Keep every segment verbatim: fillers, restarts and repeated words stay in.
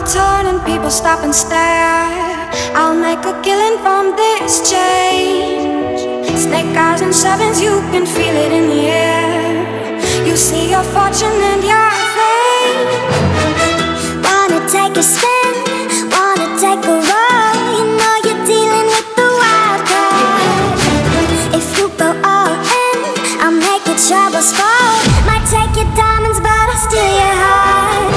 turn and people stop and stare. I'll make a killing from this change. Snake eyes and sevens, you can feel it in the air. You see your fortune and your fame. Wanna take a spin, wanna take a roll. You know you're dealing with the wild card. If you go all in, I'll make your troubles fall. Might take your diamonds, but I'll steal your heart.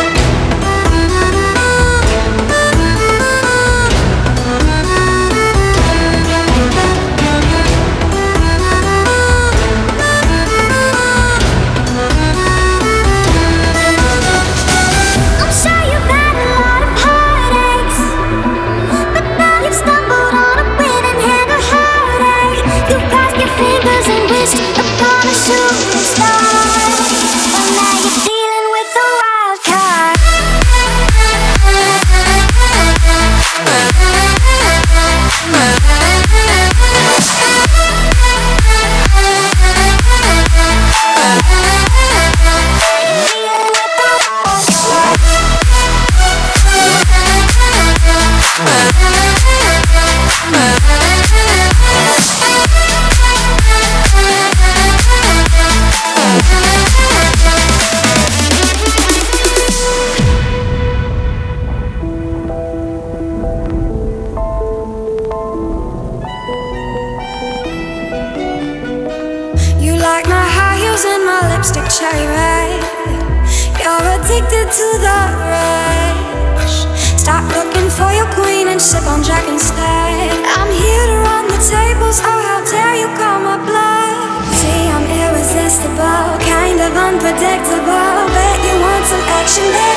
Like my high heels and my lipstick cherry red. You're addicted to the rush. Stop looking for your queen and sip on Jack instead. I'm here to run the tables, oh how dare you call my bluff. See, I'm irresistible, kind of unpredictable. Bet you want some action, baby.